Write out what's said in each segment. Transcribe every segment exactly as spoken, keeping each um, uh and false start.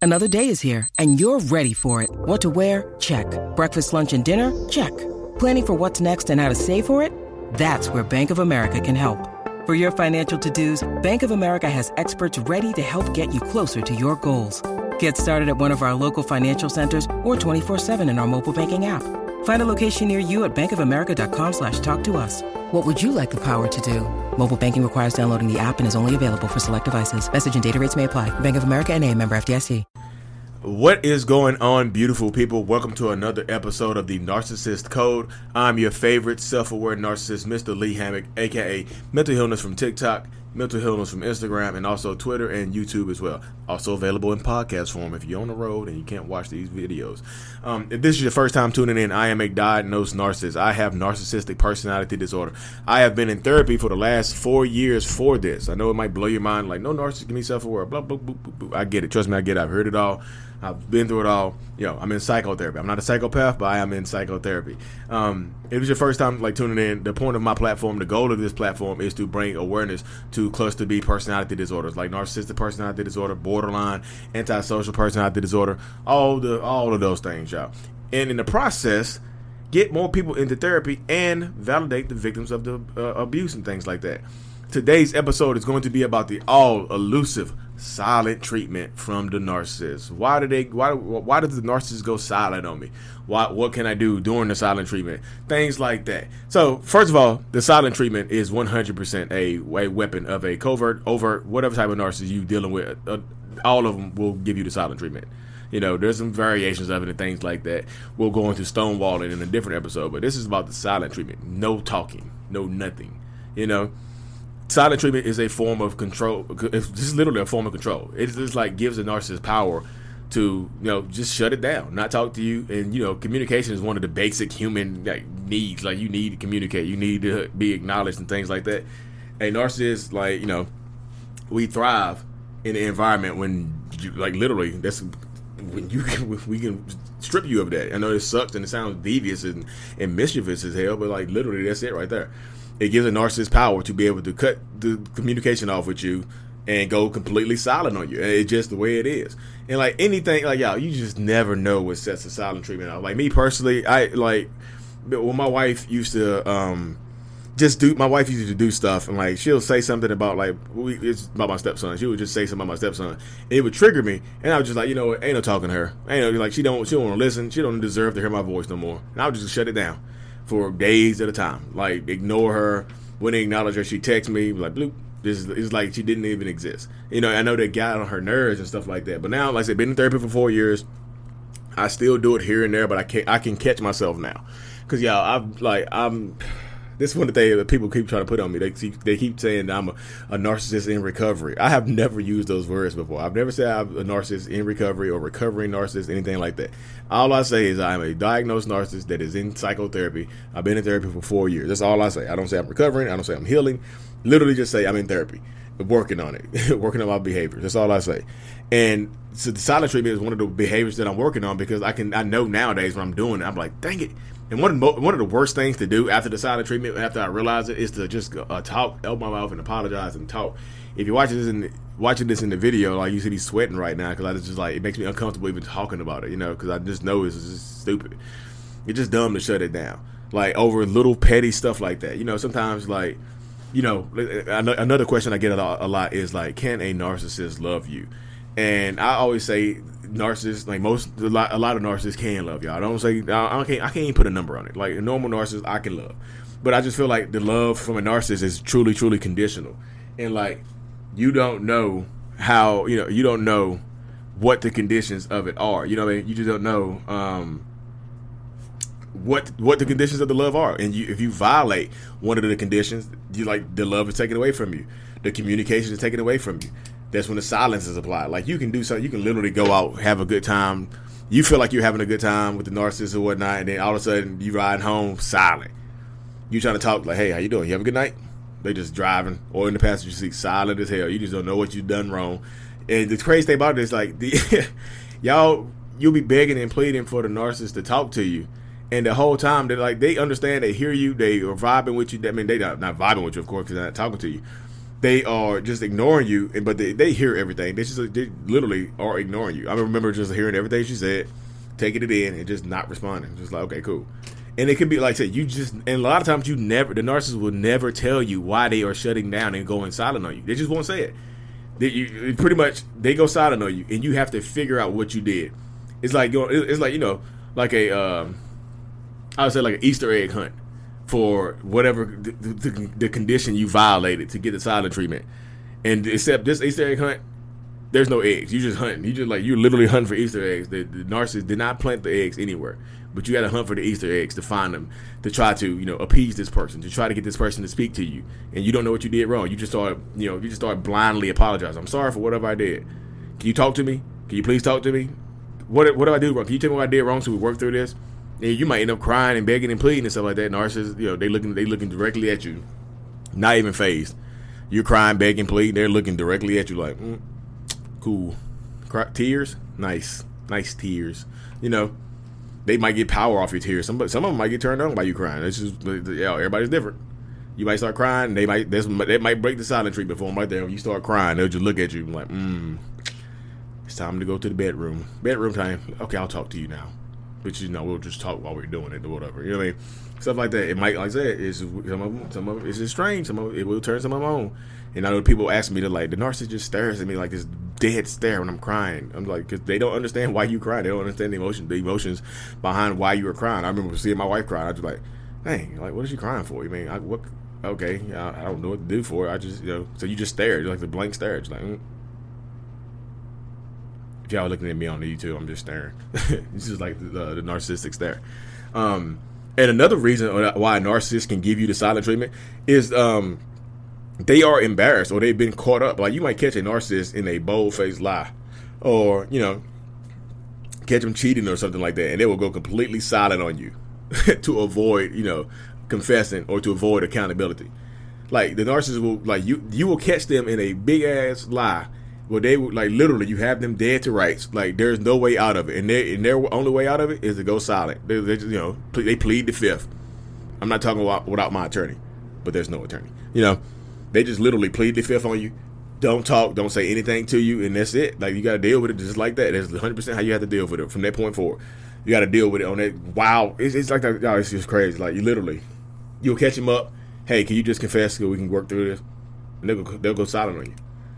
Another day is here, and you're ready for it. What to wear? Check. Breakfast, lunch, and dinner? Check. Planning for what's next and how to save for it? That's where Bank of America can help. For your financial to-dos, Bank of America has experts ready to help get you closer to your goals. Get started at one of our local financial centers or twenty-four seven in our mobile banking app. Find a location near you at bankofamerica.com slash talk to us. What would you like the power to do? Mobile banking requires downloading the app and is only available for select devices. Message and data rates may apply. Bank of America N A, member F D I C. What is going on, beautiful people? Welcome to another episode of the Narcissist Code. I'm your favorite self-aware narcissist, Mister Lee Hammock, aka Mental Illness from TikTok, Mental Illness from Instagram, and also Twitter and YouTube as well. Also available in podcast form if you're on the road and you can't watch these videos. Um, if this is your first time tuning in, I am a diagnosed narcissist. I have narcissistic personality disorder. I have been in therapy for the last four years for this. I know it might blow your mind, like, no narcissist can be self-aware, blah, blah, blah, blah, blah. I get it. Trust me, I get it. I've heard it all. I've been through it all. You know, I'm in psychotherapy. I'm not a psychopath, but I am in psychotherapy. Um, if it's your first time like tuning in, the point of my platform, the goal of this platform is to bring awareness to cluster B personality disorders like narcissistic personality disorder, borderline, antisocial personality disorder, all the all of those things, y'all. And in the process, get more people into therapy and validate the victims of the uh, abuse and things like that. Today's episode is going to be about the all elusive silent treatment from the narcissist. Why do they? Why? Why does the narcissist go silent on me? Why? What can I do during the silent treatment? Things like that. So, first of all, the silent treatment is one hundred percent a, a weapon of a covert, overt, whatever type of narcissist you dealing with. Uh, all of them will give you the silent treatment. You know, there's some variations of it and things like that. We'll go into stonewalling in a different episode, but this is about the silent treatment. No talking, no nothing. You know. Silent treatment is a form of control. It's just literally a form of control. It just like gives a narcissist power to, you know, just shut it down, not talk to you. And, you know, communication is one of the basic human like needs. Like, you need to communicate. You need to be acknowledged and things like that. A narcissist, like, you know, we thrive in an environment when, you, like, literally, that's when you can, we can strip you of that. I know it sucks and it sounds devious and, and mischievous as hell, but, like, literally, that's it right there. It gives a narcissist power to be able to cut the communication off with you and go completely silent on you. And it's just the way it is. And like anything, like, y'all, you just never know what sets a silent treatment off. Like me personally, I like when my wife used to um just do. My wife used to do stuff, and like she'll say something about like we, it's about my stepson. She would just say something about my stepson, and it would trigger me. And I was just like, you know, ain't no talking to her. Ain't no, like she don't she don't want to listen. She don't deserve to hear my voice no more. And I would just shut it down for days at a time. Like, ignore her, wouldn't acknowledge her. She texts me, like, bloop. This is it's like she didn't even exist. You know, I know that got on her nerves and stuff like that. But now, like I said, been in therapy for four years. I still do it here and there, but I can't. I can catch myself now, cause y'all, I'm like, I'm. This is one of the things that people keep trying to put on me. They keep, they keep saying that I'm a, a narcissist in recovery. I have never used those words before. I've never said I'm a narcissist in recovery or recovering narcissist, anything like that. All I say is I'm a diagnosed narcissist that is in psychotherapy. I've been in therapy for four years. That's all I say. I don't say I'm recovering. I don't say I'm healing. Literally just say I'm in therapy, working on it, working on my behaviors. That's all I say. And so the silent treatment is one of the behaviors that I'm working on, because I can I know nowadays when I'm doing it, I'm like, dang it. And one of, the, one of the worst things to do after the silent treatment, after I realize it, is to just uh, talk, open my mouth and apologize and talk. If you're watching this in the, watching this in the video, like, you see me sweating right now, because I just like, it makes me uncomfortable even talking about it, you know, because I just know it's just stupid. It's just dumb to shut it down, like, over little petty stuff like that. You know, sometimes, like, you know, another question I get a lot is like, can a narcissist love you? And I always say, narcissists, like most, a lot, a lot of narcissists can love y'all. I don't say, I, I can't, I can't even put a number on it. Like a normal narcissist, I can love, but I just feel like the love from a narcissist is truly, truly conditional. And like, you don't know how, you know, you don't know what the conditions of it are. You know what I mean? You just don't know um, what what the conditions of the love are. And you, if you violate one of the conditions, you like the love is taken away from you. The communication is taken away from you. That's when the silence is applied. Like, you can do something, you can literally go out, have a good time. You feel like you're having a good time with the narcissist or whatnot, and then all of a sudden you riding home silent. You trying to talk like, hey, how you doing? You have a good night? They just driving or in the passenger seat, silent as hell. You just don't know what you've done wrong. And the crazy thing about it is like, the, y'all, you'll be begging and pleading for the narcissist to talk to you. And the whole time, they're like, they understand, they hear you, they are vibing with you. I mean, they not, not vibing with you, of course, because they're not talking to you. they are just ignoring you, but they, they hear everything. They just they literally are ignoring you. I remember just hearing everything she said, taking it in, and just not responding. Just like, okay, cool. And it could be like I said, you just, and a lot of times you never, the narcissist will never tell you why they are shutting down and going silent on you. They just won't say it. They, you, pretty much, they go silent on you, and you have to figure out what you did. It's like going, it's like, you know, like a, um, I would say like an Easter egg hunt for whatever the, the, the condition you violated to get the silent treatment. And except this Easter egg hunt, there's no eggs. You just hunting. You just like, you're literally hunting for Easter eggs. The, the narcissist did not plant the eggs anywhere, but you got to hunt for the Easter eggs to find them, to try to, you know, appease this person, to try to get this person to speak to you. And you don't know what you did wrong. You just start, you know, you just start blindly apologizing. I'm sorry for whatever I did. Can you talk to me? Can you please talk to me? What what do I do wrong? Can you tell me what I did wrong so we work through this? And you might end up crying and begging and pleading and stuff like that. Narcissists, you know, they looking they looking directly at you, not even phased. You're crying, begging, pleading. They're looking directly at you like, mm, cool. Cry, tears, nice, nice tears. You know, they might get power off your tears. Some some of them might get turned on by you crying. It's just, yeah, everybody's different. You might start crying. They might they might break the silent treatment for them right there. When you start crying, they'll just look at you like, mm, it's time to go to the bedroom. Bedroom time. Okay, I'll talk to you now. But, you know, we'll just talk while we're doing it or whatever. You know what I mean? Stuff like that. It might, like I said, it's, some of them, some of it's just strange. Some of it will turn some of them on. And I know people ask me to, like, the narcissist just stares at me like this dead stare when I'm crying. I'm like, because they don't understand why you cry. They don't understand the emotion, the emotions behind why you were crying. I remember seeing my wife cry. I was like, dang, like, what is she crying for? You mean, I, what? Okay, I, I don't know what to do for it. I just, you know, so you just stare. You're like the blank stare. It's like, mm. If y'all looking at me on the YouTube, I'm just staring. This is like the, uh, the narcissistic stare. Um, and another reason why a narcissist can give you the silent treatment is um, they are embarrassed or they've been caught up. Like, you might catch a narcissist in a bold-faced lie, or, you know, catch them cheating or something like that, and they will go completely silent on you to avoid, you know, confessing or to avoid accountability. Like, the narcissist will, like, you you will catch them in a big-ass lie. Well, they would, like, literally, you have them dead to rights. Like, there's no way out of it. And, they, and their only way out of it is to go silent. They, they just, you know, they plead the fifth. I'm not talking about without my attorney, but there's no attorney. You know, they just literally plead the fifth on you. Don't talk, don't say anything to you, and that's it. Like, you got to deal with it just like that. That's one hundred percent how you have to deal with it from that point forward. You got to deal with it on that. Wow. It's, it's like that. Oh, it's just crazy. Like, you literally, you'll catch them up. Hey, can you just confess so we can work through this? And they'll go, they'll go silent on you.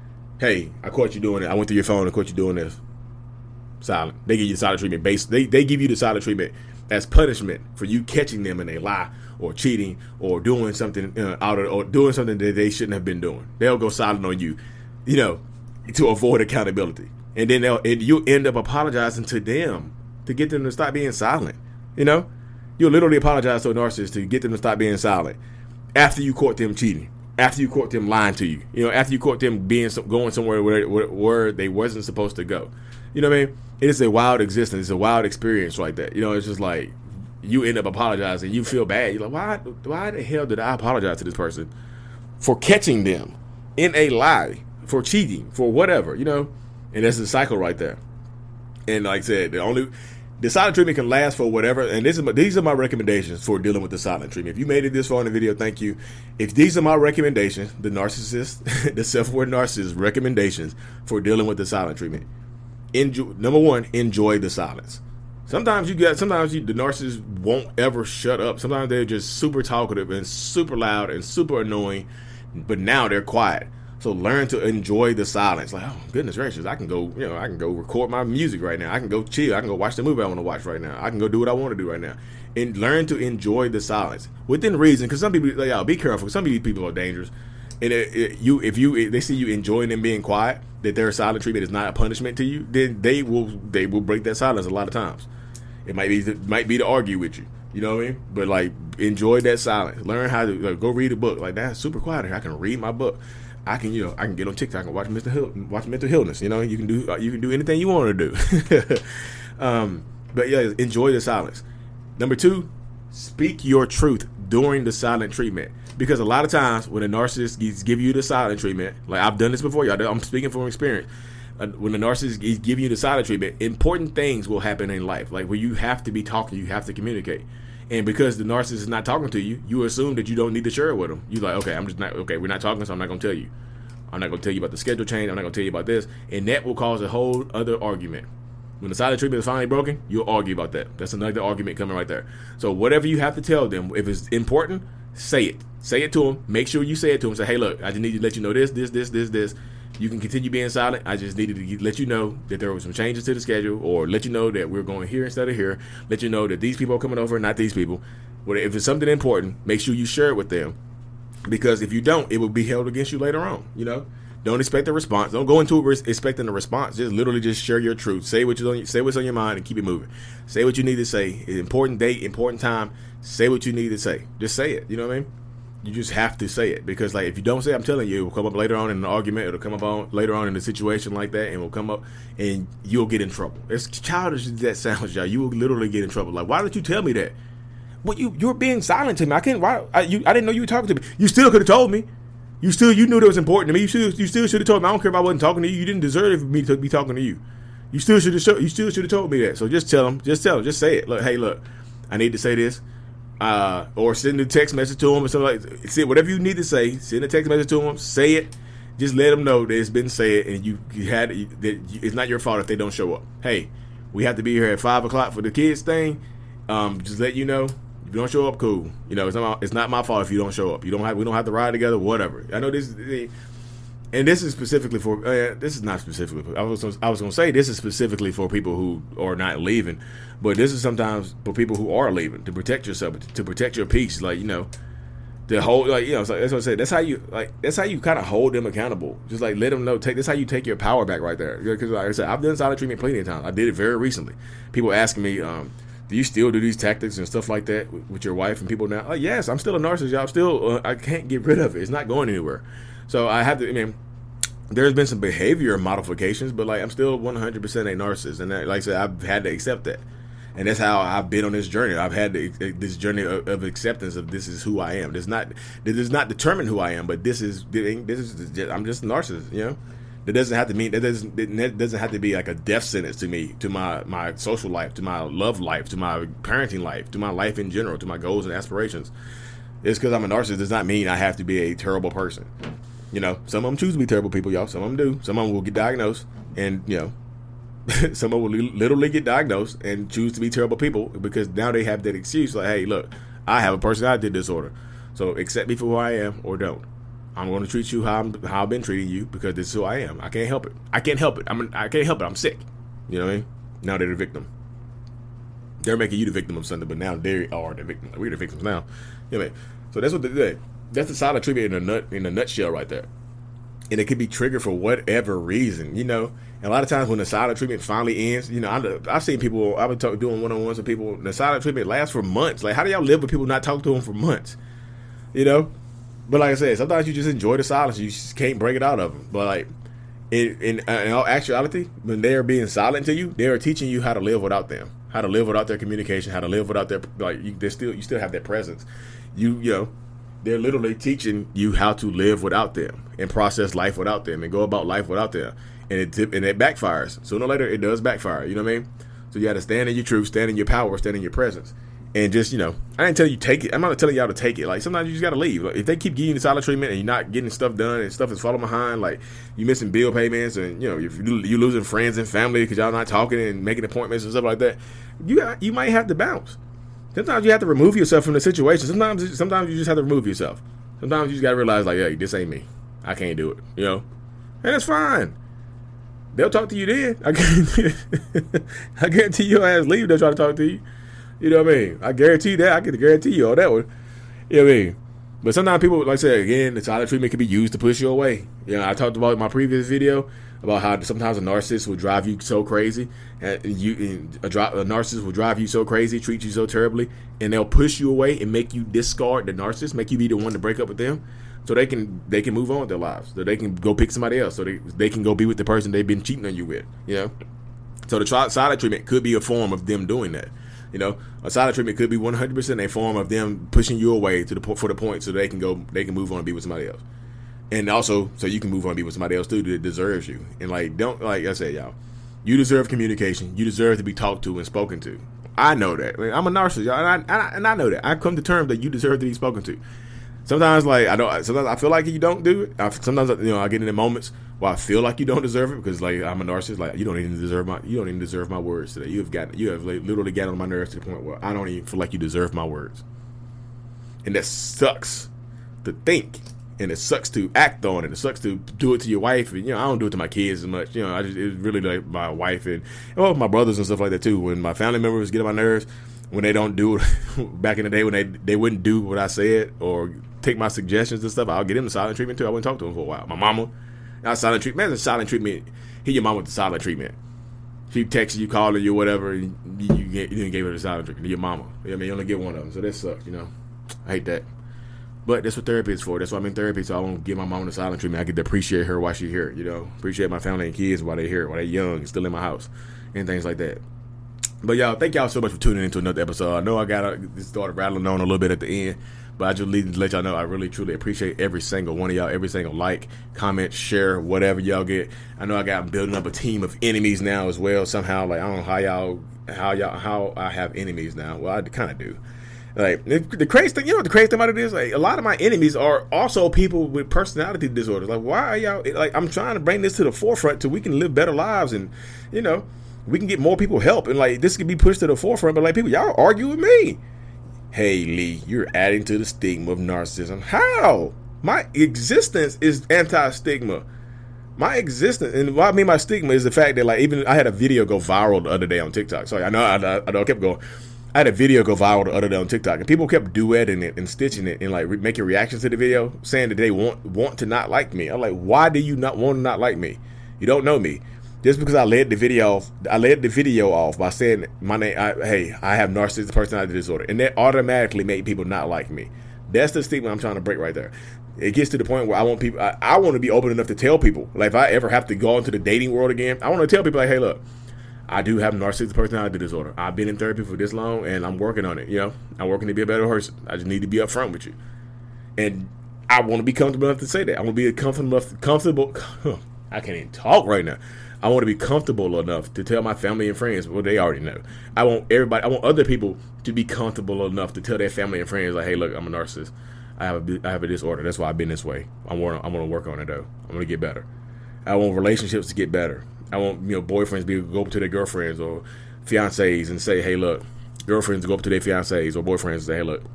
Hey, I caught you doing it. I went through your phone and caught you doing this. Silent. They give you the silent treatment. Based, they, they give you the silent treatment as punishment for you catching them in a lie or cheating or doing something uh, out of, or doing something that they shouldn't have been doing. They'll go silent on you, you know, to avoid accountability. And then they'll, and you end up apologizing to them to get them to stop being silent. You know, you'll literally apologize to a narcissist to get them to stop being silent after you caught them cheating. After you caught them lying to you, you know, after you caught them being going somewhere where, where, where they wasn't supposed to go, you know what I mean? It is a wild existence. It's a wild experience like that. You know, it's just like you end up apologizing. You feel bad. You're like, why? Why the hell did I apologize to this person for catching them in a lie, for cheating, for whatever, you know? And that's the cycle right there. And like I said, the only the silent treatment can last for whatever, and this is my, these are my recommendations for dealing with the silent treatment. If you made it this far in the video, thank you. If these are my recommendations, the narcissist, the self-aware narcissist recommendations for dealing with the silent treatment. Enjoy, number one, enjoy the silence. Sometimes you get, sometimes you, the narcissist won't ever shut up. Sometimes they're just super talkative and super loud and super annoying, but now they're quiet. So learn to enjoy the silence. Like, oh, goodness gracious, I can go, you know, I can go record my music right now. I can go chill. I can go watch the movie I want to watch right now. I can go do what I want to do right now. And learn to enjoy the silence within reason. Because some people, like, y'all, be careful. Some of these people are dangerous. And it, it, you, if you, if they see you enjoying them being quiet, that their silent treatment is not a punishment to you, then they will, they will break that silence a lot of times. It might be, it might be to argue with you. You know what I mean? But like, enjoy that silence. Learn how to like, go read a book. Like, that's super quiet here. I can read my book. I can, you know, I can get on TikTok and watch Mister Hill, watch Mental Illness. You know, you can do, uh, you can do anything you want to do. um, but yeah, enjoy the silence. Number two, speak your truth during the silent treatment, because a lot of times when a narcissist gives give you the silent treatment, like I've done this before, y'all. I'm speaking from experience. Uh, when the narcissist is giving you the silent treatment, important things will happen in life, like where you have to be talking, you have to communicate. And because the narcissist is not talking to you, you assume that you don't need to share it with them. You're like, okay, I'm just not, okay, we're not talking, so I'm not going to tell you. I'm not going to tell you about the schedule change. I'm not going to tell you about this. And that will cause a whole other argument. When the silent treatment is finally broken, you'll argue about that. That's another argument coming right there. So whatever you have to tell them, if it's important, say it. Say it to them. Make sure you say it to them. Say, hey, look, I just need to let you know this, this, this, this, this. You can continue being silent. I just needed to let you know that there were some changes to the schedule, or let you know that we're going here instead of here. Let you know that these people are coming over, not these people. But if it's something important, make sure you share it with them. Because if you don't, it will be held against you later on, you know? Don't expect a response. Don't go into it expecting a response. Just literally just share your truth. Say what you say what's on your mind and keep it moving. Say what you need to say. Important date, important time. Say what you need to say. Just say it. You know what I mean? You just have to say it, because like if you don't say it, I'm telling you, it will come up later on in an argument. It'll come up on later on in a situation like that, and it will come up, and you'll get in trouble. As childish as that sounds, y'all, you will literally get in trouble. Like, why didn't you tell me that? Well, you you're being silent to me. I can't. Why? I, you, I didn't know you were talking to me. You still could have told me. You still, you knew that was important to me. You still, you still should have told me. I don't care if I wasn't talking to you. You didn't deserve me to be talking to you. You still should have, you still should have told me that. So just tell them, just tell them, just say it. Look, hey, look, I need to say this, uh, or send a text message to them or something like that. Say whatever you need to say. Send a text message to them. Say it. Just let them know that it's been said, and you, you had that it's not your fault if they don't show up. Hey, we have to be here at five o'clock for the kids thing. Um, just let you know. If you don't show up, cool. You know, it's not, it's not my fault if you don't show up. You don't have, we don't have to ride together, whatever. I know this, and this is specifically for, uh, this is not specifically for, I was, I was going to say this is specifically for people who are not leaving, but this is sometimes for people who are leaving, to protect yourself, to protect your peace. Like, you know, the whole, like, you know, so that's what I said. That's how you, like, that's how you kind of hold them accountable. Just like let them know, take, that's how you take your power back right there. Because like I said, I've done silent treatment plenty of times. I did it very recently. People asking me, um, do you still do these tactics and stuff like that with, with your wife and people now? Oh, yes, I'm still a narcissist. Y'all. I'm still, uh, I can't get rid of it. It's not going anywhere. So I have to, I mean, there's been some behavior modifications, but like I'm still one hundred percent a narcissist. And that, like I said, I've had to accept that. And that's how I've been on this journey. I've had the, this journey of, of acceptance of this is who I am. This not, this does not determine who I am, but this is, this is, just, I'm just a narcissist, you know? It doesn't have to mean that doesn't it doesn't have to be like a death sentence to me, to my, my social life, to my love life, to my parenting life, to my life in general, to my goals and aspirations. It's because I'm a narcissist does not mean I have to be a terrible person. You know, some of them choose to be terrible people, y'all. Some of them do. Some of them will get diagnosed, and you know, some of them will literally get diagnosed and choose to be terrible people because now they have that excuse like, hey, look, I have a personality disorder, so accept me for who I am or don't. I'm going to treat you how, I'm, how I've been treating you because this is who I am. I can't help it. I can't help it. I'm, I can't help it. I'm sick. You know what I mean? Now they're the victim. They're making you the victim of something, but now they are the victim. We're the victims now. You know what I mean? So that's what they did. That's the silent treatment in a nut in a nutshell right there. And it could be triggered for whatever reason, you know. And a lot of times when the silent treatment finally ends, you know, I, I've seen people, I've been talk, doing one-on-ones with people, the silent treatment lasts for months. Like, how do y'all live with people not talk to them for months? You know? But like I said, sometimes you just enjoy the silence. You just can't break it out of them. But like, in, in, in all actuality, when they are being silent to you, they are teaching you how to live without them, how to live without their communication, how to live without their, like, you, they're still, you still have their presence. You, you know, they're literally teaching you how to live without them and process life without them and go about life without them. And it, and it backfires. Sooner or later, it does backfire. You know what I mean? So you got to stand in your truth, stand in your power, stand in your presence. And just, you know, I didn't tell you take it. I'm not telling y'all to take it. Like, sometimes you just got to leave. Like, if they keep giving you the silent treatment and you're not getting stuff done and stuff is falling behind, like you missing bill payments and, you know, if you're losing friends and family because y'all not talking and making appointments and stuff like that, you got, you might have to bounce. Sometimes you have to remove yourself from the situation. Sometimes sometimes you just have to remove yourself. Sometimes you just got to realize, like, hey, this ain't me. I can't do it, you know? And it's fine. They'll talk to you then. I guarantee, I guarantee your ass leave. They'll try to talk to you. You know what I mean? I guarantee that. I can guarantee you all that one. You know what I mean? But sometimes people, like I said, again, the silent treatment can be used to push you away. You know, I talked about in my previous video about how sometimes a narcissist will drive you so crazy, and you and a, a narcissist will drive you so crazy, treat you so terribly, and they'll push you away and make you discard the narcissist, make you be the one to break up with them, so they can they can move on with their lives, so they can go pick somebody else, so they they can go be with the person they've been cheating on you with. You know, so the tri- silent treatment could be a form of them doing that. You know, a silent treatment could be one hundred percent a form of them pushing you away to the po- for the point so they can go, they can move on and be with somebody else, and also so you can move on and be with somebody else too that deserves you. And like, don't, like I said, y'all, you deserve communication. You deserve to be talked to and spoken to. I know that. I mean, I'm a narcissist, y'all, and I, and I and I know that. I come to terms that you deserve to be spoken to. Sometimes, like I don't. Sometimes I feel like you don't do it. I, sometimes, you know, I get in the moments where I feel like you don't deserve it because, like, I'm a narcissist. Like, you don't even deserve my. You don't even deserve my words today. You have got. You have like, literally gotten on my nerves to the point where I don't even feel like you deserve my words, and that sucks to think, and it sucks to act on it. It sucks to do it to your wife, and you know, I don't do it to my kids as much. You know, I just it's really like my wife and well, my brothers and stuff like that too. When my family members get on my nerves, when they don't do it, back in the day when they they wouldn't do what I said or take my suggestions and stuff, I'll get him the silent treatment too. I wouldn't talk to him for a while. My mama, not silent treatment. Man, the silent treatment. Hit your mama with the silent treatment. She texts you, calling you, whatever. And you, you, get, you didn't give her the silent treatment. Your mama. I mean, you only get one of them, so that sucks. You know, I hate that. But that's what therapy is for. That's why I'm in therapy, so I won't give my mama the silent treatment. I get to appreciate her while she's here. You know, appreciate my family and kids while they're here, while they're young and still in my house, and things like that. But y'all, thank y'all so much for tuning into another episode. I know I got to start rattling on a little bit at the end, but I just need to let y'all know I really, truly appreciate every single one of y'all, every single like, comment, share, whatever y'all get. I know I got I'm building up a team of enemies now as well. Somehow, like I don't know how y'all, how y'all, how I have enemies now. Well, I kind of do. Like the crazy thing, you know what the crazy thing about it is? Like a lot of my enemies are also people with personality disorders. Like why are y'all? Like I'm trying to bring this to the forefront so we can live better lives and you know. We can get more people help, and like this could be pushed to the forefront. But like people, y'all argue with me. Hey Lee, you're adding to the stigma of narcissism. How? My existence is anti-stigma. My existence, and what I mean by stigma is the fact that like even I had a video go viral the other day on TikTok. Sorry, I know I, I, I know I kept going. I had a video go viral the other day on TikTok, and people kept duetting it and stitching it and like re- making reactions to the video, saying that they want want to not like me. I'm like, why do you not want to not like me? You don't know me. Just because I led the video off, I led the video off by saying my name. I, hey, I have narcissistic personality disorder, and that automatically made people not like me. That's the stigma I'm trying to break right there. It gets to the point where I want people. I, I want to be open enough to tell people. Like if I ever have to go into the dating world again, I want to tell people like, hey, look, I do have narcissistic personality disorder. I've been in therapy for this long, and I'm working on it. You know, I'm working to be a better person. I just need to be upfront with you, and I want to be comfortable enough to say that. I want to be comfortable enough. Comfortable. I can't even talk right now. I want to be comfortable enough to tell my family and friends, well, they already know. I want everybody, I want other people to be comfortable enough to tell their family and friends, like, hey, look, I'm a narcissist. I have a, I have a disorder. That's why I've been this way. I want to, I want to work on it, though. I'm going to get better. I want relationships to get better. I want, you know, boyfriends to be able to go up to their girlfriends or fiancés and say, hey, look, girlfriends go up to their fiancés or boyfriends and say, hey, look,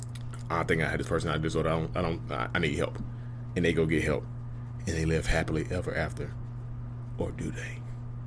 I think I had this personality disorder. I don't, I don't, I need help. And they go get help. And they live happily ever after. Or do they?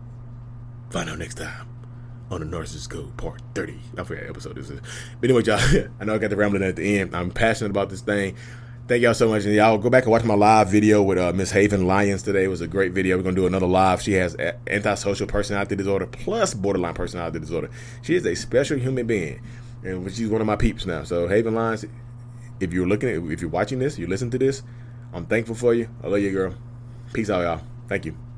Find out next time on the Narcissist Code Part thirty. I forgot what episode this is. But anyway, y'all, I know I got the rambling at the end. I'm passionate about this thing. Thank y'all so much. And y'all go back and watch my live video with uh, Miss Haven Lyons today. It was a great video. We're going to do another live. She has a- antisocial personality disorder plus borderline personality disorder. She is a special human being. And she's one of my peeps now. So Haven Lyons, if you're looking at, if you're watching this, you listen to this, I'm thankful for you. I love you, girl. Peace out, y'all. Thank you.